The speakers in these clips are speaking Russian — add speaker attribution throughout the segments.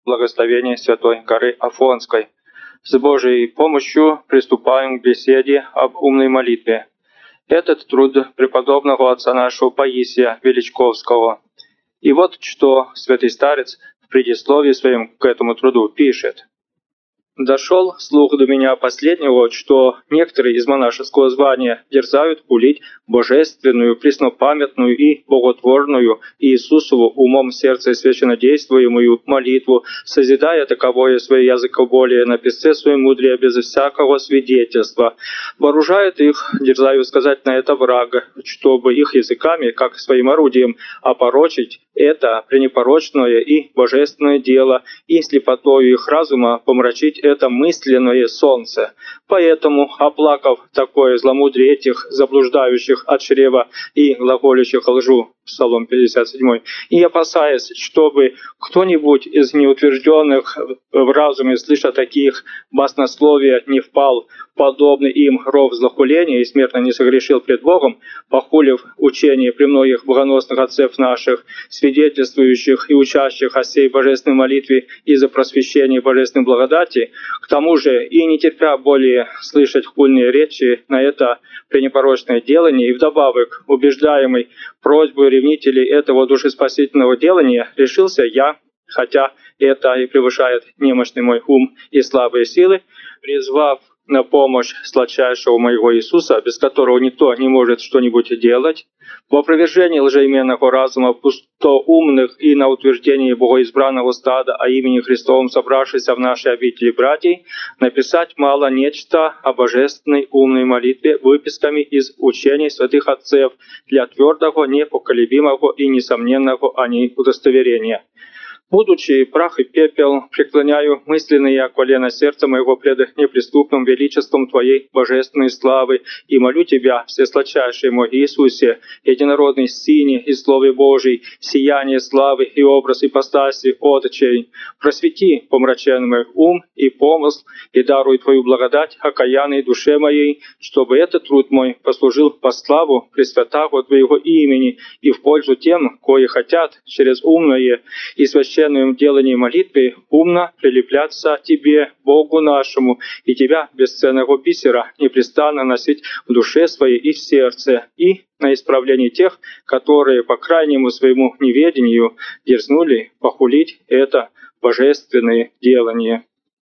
Speaker 1: благословения Святой горы Афонской. С Божьей помощью приступаем к беседе об умной молитве. Этот труд преподобного отца нашего Паисия Величковского. И вот что святый старец в предисловии своем к этому труду пишет. «Дошел слух до меня последнего, что некоторые из монашеского звания дерзают пулить божественную, преснопамятную и боготворную Иисусову умом сердце священнодействуемую молитву, созидая таковое свое языкоболие на песце своем мудрее без всякого свидетельства. Вооружает их, дерзаю сказать на это врага, чтобы их языками, как своим орудием, опорочить это пренепорочное и божественное дело, и слепотою их разума помрачить это мысленное солнце. Поэтому, оплакав такое зломудрие этих заблуждающих от чрева и глаголющих лжу, Псалом 57, и опасаясь, чтобы кто-нибудь из неутвержденных в разуме, слыша таких баснословия, не впал в подобный им ров злохуления и смертно не согрешил пред Богом, похулив учение премногих богоносных отцев наших, свидетельствующих и учащих о сей божественной молитве и за просвещение божественной благодати, к тому же и не терпя более слышать хульные речи на это пренепорочное делание, и вдобавок убеждаемый просьбой ревнителей этого душеспасительного делания, решился я, хотя это и превышает немощный мой ум и слабые силы, призвав на помощь сладчайшего моего Иисуса, без которого никто не может что-нибудь делать, в опровержении лжеименного разума пустоумных и на утверждении богоизбранного стада о имени Христовом собравшихся в нашей обители братьей, написать мало нечто о божественной умной молитве выписками из учений святых отцев для твердого, непоколебимого и несомненного о ней удостоверения. Будучи прах и пепел, преклоняю мысленные колено сердца моего пред неприступным величеством Твоей божественной славы и молю Тебя, всесладчайший мой Иисусе, единородный Сыне и Слове Божий, сияние славы и образ ипостаси Отчей, просвети помраченный ум и помысл и даруй Твою благодать окаянной душе моей, чтобы этот труд мой послужил по славу Пресвятаго Твоего имени и в пользу тем, кои хотят через умное и священное делании молитвы умно прилепляться Тебе, Богу нашему, и Тебя, бесценного бисера, непрестанно носить в душе своей и в сердце, и на исправление тех, которые по крайнему своему неведению дерзнули похулить это божественное делание».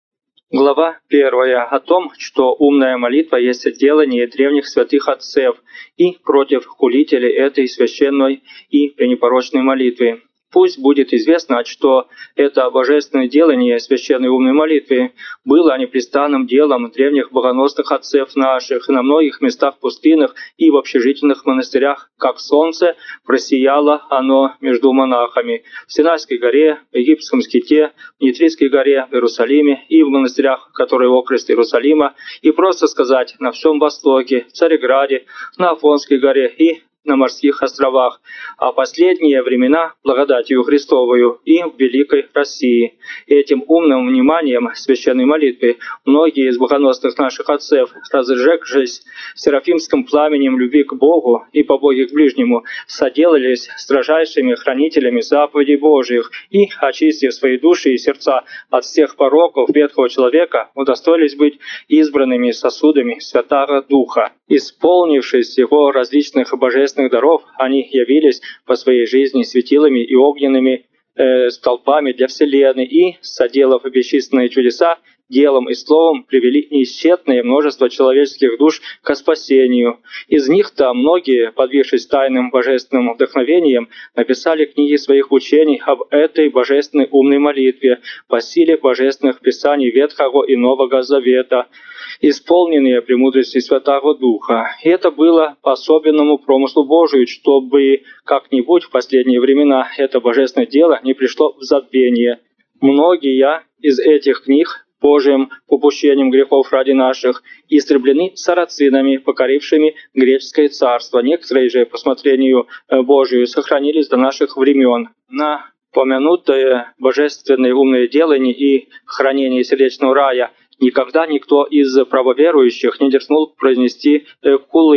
Speaker 1: Глава 1 о том, что умная молитва есть делание древних святых отцев и против хулителей этой священной и пренепорочной молитвы. Пусть будет известно, что это божественное делание священной умной молитвы было непрестанным делом древних богоносных отцев наших, и на многих местах пустынных и в общежительных монастырях, как солнце, просияло оно между монахами в Синайской горе, в Египетском ските, в Нитрийской горе, в Иерусалиме и в монастырях, которые окрест Иерусалима, и просто сказать, на всем Востоке, в Цареграде, на Афонской горе и на морских островах, а последние времена благодатью Христовою и в Великой России. Этим умным вниманием священной молитвы многие из богоносных наших отцев, разжегшись серафимским пламенем любви к Богу и по Боге к ближнему, соделались строжайшими хранителями заповедей Божьих и, очистив свои души и сердца от всех пороков ветхого человека, удостоились быть избранными сосудами Святаго Духа. Исполнившись его различных божественных даров, они явились по своей жизни светилами и огненными столпами для вселенной и, соделав бесчисленные чудеса, делом и словом привели неисчетное множество человеческих душ к спасению. Из них-то многие, подвигшись тайным божественным вдохновением, написали книги своих учений об этой божественной умной молитве по силе божественных писаний Ветхого и Нового Завета, исполненные премудрости Святаго Духа. И это было по особенному промыслу Божию, чтобы как-нибудь в последние времена это божественное дело не пришло в забвение. Многие из этих книг Божиим попущением грехов ради наших, истреблены сарацинами, покорившими греческое царство. Некоторые же, по смотрению Божию, сохранились до наших времен. На помянутое божественное умное делание и хранение сердечного рая никогда никто из правоверующих не дерзнул произнести хулы,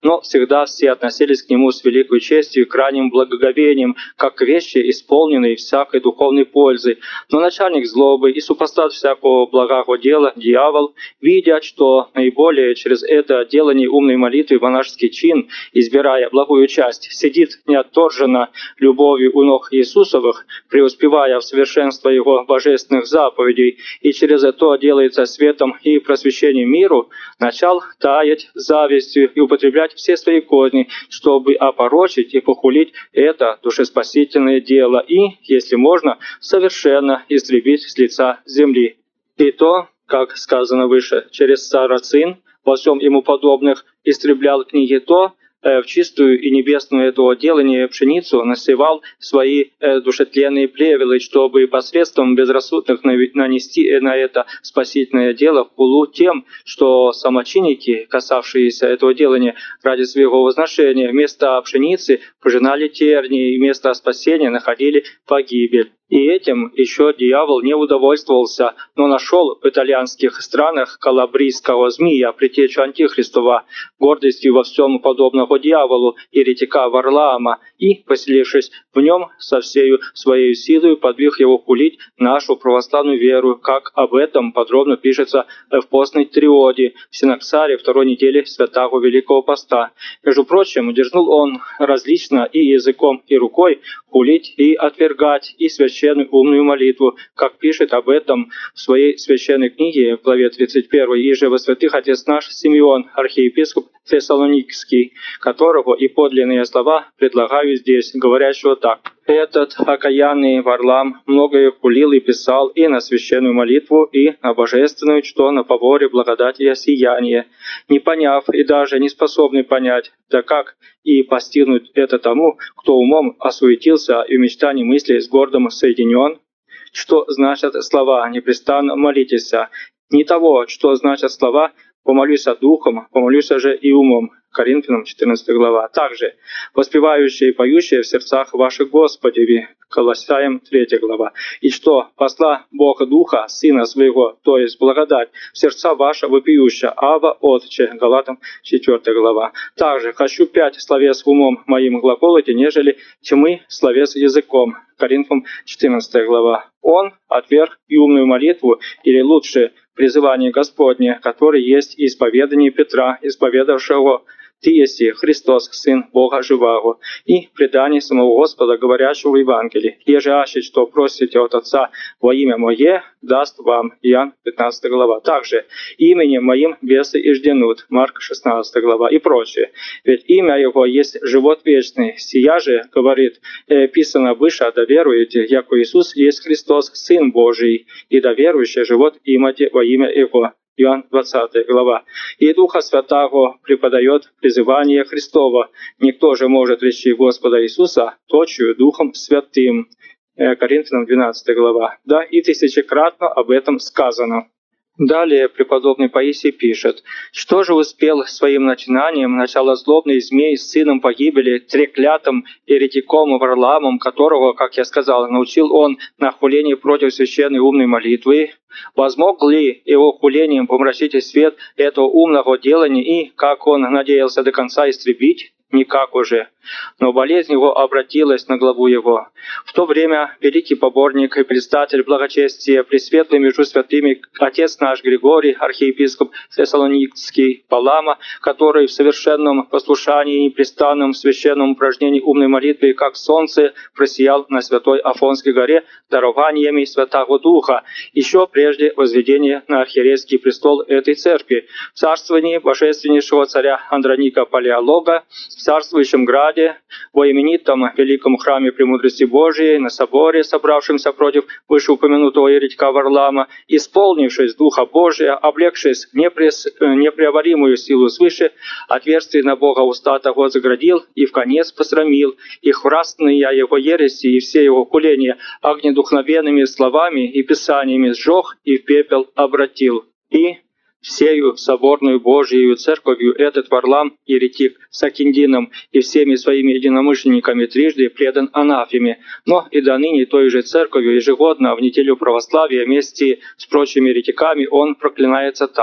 Speaker 1: но всегда все относились к нему с великой честью и крайним благоговением, как к вещи, исполненной всякой духовной пользы. Но начальник злобы и супостат всякого благого дела, дьявол, видя, что наиболее через это делание умной молитвы монашеский чин, избирая благую часть, сидит неотторженно любовью у ног Иисусовых, преуспевая в совершенство Его божественных заповедей, и через это делается светом и просвещением миру, начал таять завистью и употреблять все свои козни, чтобы опорочить и похулить это душеспасительное дело и, если можно, совершенно истребить с лица земли. И то, как сказано выше, через сарацин, во всем ему подобных, истреблял книги, то в чистую и небесную этого делания пшеницу насевал свои душетленные плевелы, чтобы посредством безрассудных нанести на это спасительное дело хулу тем, что самочинники, касавшиеся этого делания ради своего возношения, вместо пшеницы пожинали тернии и вместо спасения находили погибель. И этим еще дьявол не удовольствовался, но нашел в итальянских странах калабрийского змея, предтечу Антихристова, гордостью во всем подобного дьяволу, еретика Варлаама, и, поселившись в нем, со всею своей силой подвиг его хулить нашу православную веру, как об этом подробно пишется в постной триоде в Синоксаре второй недели Святаго Великого Поста. Между прочим, дерзнул он различно и языком, и рукой хулить и отвергать и священную умную молитву, как пишет об этом в своей священной книге в главе 31, «Иже во святых отец наш Симеон, архиепископ Фессалоникский», которого и подлинные слова предлагаю здесь, говорящего так: «Этот окаянный Варлам многое хулил и писал и на священную молитву, и на божественную, что на поборе благодати и осияния, не поняв и даже не способный понять, да как и постигнуть это тому, кто умом осуетился и в мечтании мысли с гордым соединен? Что значат слова «непрестанно молитесь», не того, что значат слова «помолюсь духом, помолюсь же и умом». Коринфянам 14 глава. Также воспевающие и поющие в сердцах ваших Господеви. Колоссаям 3 глава. И что посла Бога Духа, Сына Своего, то есть благодать, в сердца ваша вопиющая, Ава Отче. Галатам 4 глава. Также хочу 5 словес умом моим глаголоте, нежели тьмы словес языком. Коринфянам 14 глава. Он отверг и умную молитву, или лучше призывание Господне, которое есть исповедание Петра, исповедавшего: «Ты еси Христос, Сын Бога живаго», и предание самого Господа, говорящего в Евангелии: «Еже аще, что просите от Отца во имя Мое, даст вам». Иоанн 15 глава. Также именем Моим бесы ижденут. Марк 16 глава и прочее. Ведь имя Его есть живот вечный. Сия же, говорит, писано выше, да веруете, яко Иисус есть Христос, Сын Божий, и да верующий живот имате во имя Его. Иоанн 20 глава. «И Духа Святаго преподает призывание Христова. Никто же может вещи Господа Иисуса точию Духом Святым». Коринфянам 12 глава. Да, и тысячекратно об этом сказано. Далее преподобный Паисий пишет: «Что же успел своим начинанием начало злобный змей с сыном погибели, треклятым еретиком Варламом, которого, как я сказал, научил он на хулении против священной умной молитвы? Возмог ли его хулением помрачить свет этого умного делания и, как он надеялся, до конца истребить? Никак уже. Но болезнь его обратилась на главу его. В то время великий поборник и предстатель благочестия, пресветлый между святыми, отец наш Григорий, архиепископ Фессалоникский, Палама, который в совершенном послушании и непрестанном священном упражнении умной молитвы, как солнце, просиял на святой Афонской горе дарованиями Святаго Духа, еще прежде возведения на архиерейский престол этой церкви, в царствовании божественнейшего царя Андроника Палеолога, в царствующем граде, во именитом великом храме премудрости Божией, на соборе, собравшемся против вышеупомянутого еретика Варлама, исполнившись Духа Божия, облегшись в непреоборимую силу свыше, отверстие на Бога уста того заградил и вконец посрамил, и хврастные его ереси и все его хуления огнедухновенными словами и писаниями сжег и в пепел обратил. И всею соборную Божию церковью этот Варлам, еретик, с Акиндином и всеми своими единомышленниками трижды предан анафеме, но и до ныне той же церковью ежегодно в неделю православия вместе с прочими еретиками он проклинается так: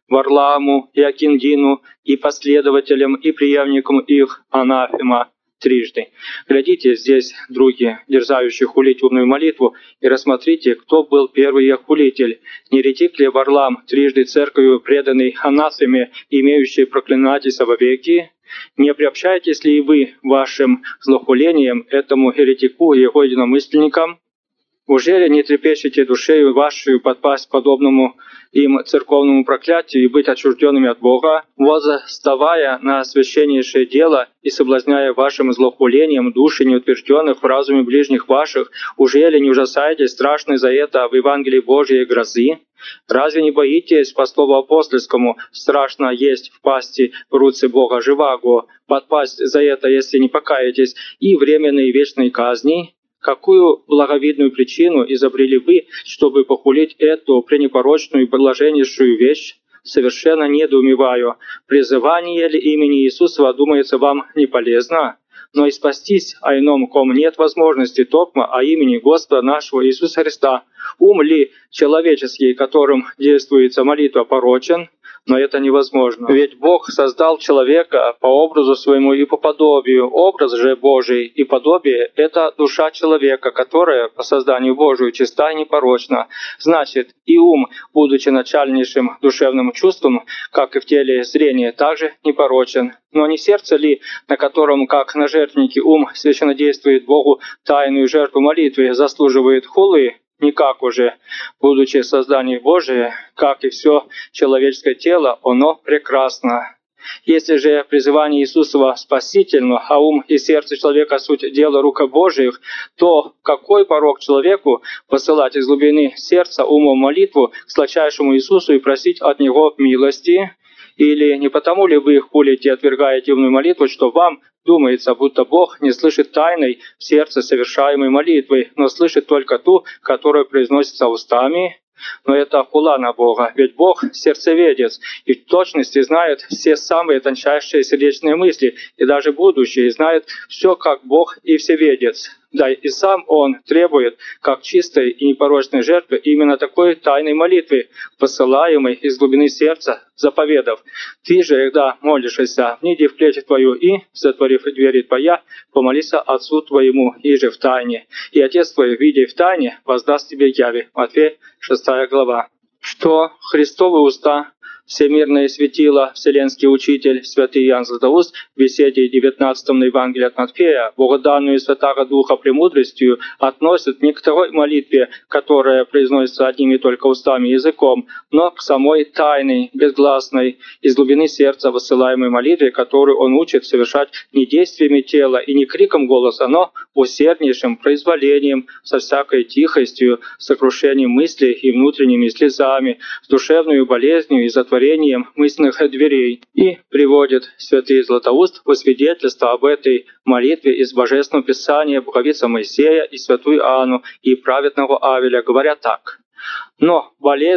Speaker 1: Варламу и Акиндину, и последователям, и преемникам их анафема трижды. Глядите здесь, други, дерзающие хулить умную молитву, и рассмотрите, кто был первый ее хулитель. Не еретик ли Варлам, трижды церковью преданный анафеме, имеющий проклинательство вовеки? Не приобщаетесь ли и вы вашим злохулением этому еретику и его единомысленникам? Ужели не трепещете душею вашей подпасть подобному им церковному проклятию и быть отчужденными от Бога, возставая на священнейшее дело и соблазняя вашим злохулением души неутвержденных в разуме ближних ваших, ужели не ужасаетесь страшно за это в Евангелии Божьей грозы? Разве не боитесь, по слову апостольскому, страшно есть в пасти в руце Бога живаго, подпасть за это, если не покаетесь, и временной вечной казни? Какую благовидную причину изобрели вы, чтобы похулить эту пренепорочную и блаженнейшую вещь? Совершенно недоумеваю, призывание ли имени Иисуса, думается, вам не полезно? Но и спастись, а ином ком нет возможности токмо о имени Господа нашего Иисуса Христа. Ум ли человеческий, которым действуется молитва, порочен? Но это невозможно. Ведь Бог создал человека по образу своему и по подобию. Образ же Божий и подобие — это душа человека, которая по созданию Божию чиста и непорочна. Значит, и ум, будучи начальнейшим душевным чувством, как и в теле зрение, также непорочен. Но не сердце ли, на котором, как на жертвеннике, ум священнодействует Богу тайную жертву молитвы, заслуживает хулы? Никак уже, будучи созданием Божие, как и все человеческое тело, оно прекрасно. Если же призывание Иисусова спасительно, а ум и сердце человека суть дело рук Божиих, то какой порок человеку посылать из глубины сердца умом молитву к сладчайшему Иисусу и просить от Него милости? Или не потому ли вы хулите и отвергаете умную молитву, что вам думается, будто Бог не слышит тайной в сердце совершаемой молитвы, но слышит только ту, которая произносится устами? Но это хула на Бога, ведь Бог — сердцеведец, и в точности знает все самые тончайшие сердечные мысли, и даже будущее, и знает все, как Бог и всеведец. Да, и сам Он требует, как чистой и непорочной жертвы, именно такой тайной молитвы, посылаемой из глубины сердца, заповедав: «Ты же, когда молишься, вниди в плеть твою и, затворив двери твоя, помолися Отцу твоему, иже в тайне, и Отец твой, видя в тайне, воздаст тебе яви». Матфея, 6 глава. Что Христовы уста, всемирное светило, вселенский учитель, святый Иоанн Златоуст, в беседе 19 на Евангелие от Матфея, богоданную Святаго Духа премудростью, относят не к той молитве, которая произносится одними только устами и языком, но к самой тайной, безгласной, из глубины сердца высылаемой молитве, которую он учит совершать не действиями тела и не криком голоса, но усерднейшим произволением, со всякой тихостью, сокрушением мыслей и внутренними слезами, с душевной болезнью и затворением мысленных дверей. И приводит святый Златоуст во свидетельство об этой молитве из Божественного Писания Боговица Моисея и святую Анну и праведного Авеля, говоря так: «Но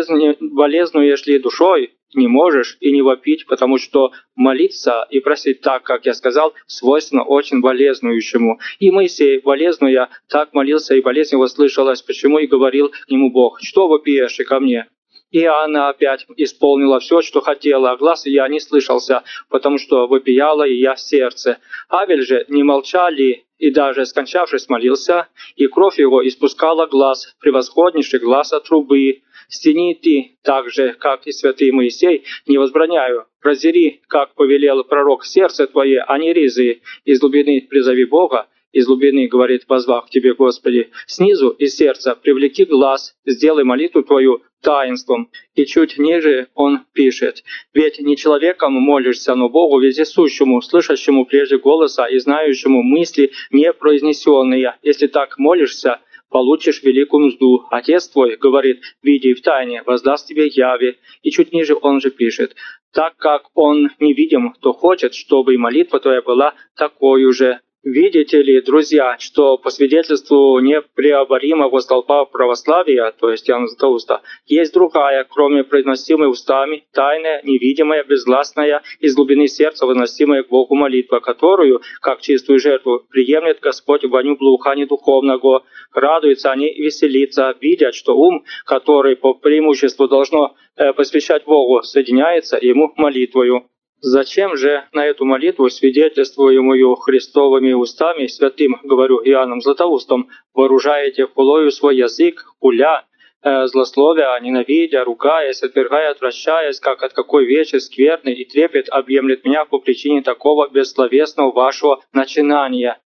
Speaker 1: болезнуешь ли душой, не можешь и не вопить, потому что молиться и просить так, как я сказал, свойственно очень болезнующему. И Моисей, болезнуя, так молился, и болезнь его слышалась, почему и говорил к нему Бог: что вопиешь и ко мне?» И Анна опять исполнила все, что хотела, а глаз я не слышался, потому что вопияла и я в сердце. Авель же не молчал ли, и даже скончавшись молился, и кровь его испускала глаз, превосходнейший глаз от трубы. Стяни ты, так же, как и святый Моисей, не возбраняю. Разери, как повелел пророк, сердце твое, а не ризы. Из глубины призови Бога, из глубины, говорит, возвах к тебе, Господи. Снизу из сердца привлеки глаз, сделай молитву твою таинством. И чуть ниже он пишет: «Ведь не человеком молишься, но Богу вездесущему, слышащему прежде голоса и знающему мысли непроизнесенные. Если так молишься, получишь великую мзду. Отец твой, говорит, видя в тайне, воздаст тебе яви». И чуть ниже он же пишет: «Так как он невидим, то хочет, чтобы и молитва твоя была такой же Видите ли, друзья, что по свидетельству непреоборимого столпа православия, то есть Иоанна Златоуста, есть другая, кроме произносимой устами, тайная, невидимая, безгласная, из глубины сердца выносимая к Богу молитва, которую, как чистую жертву, приемлет Господь в воню благоухания духовного. Радуются они и веселится, видят, что ум, который по преимуществу должно посвящать Богу, соединяется ему молитвою. Зачем же на эту молитву, свидетельствуемую Христовыми устами, святым, говорю, Иоанном Златоустом, вооружаете хулою свой язык, хуля, злословия, ненавидя, ругаясь, отвергая, отвращаясь, как от какой вечи скверный и трепет объемлет меня по причине такого бессловесного вашего начинания.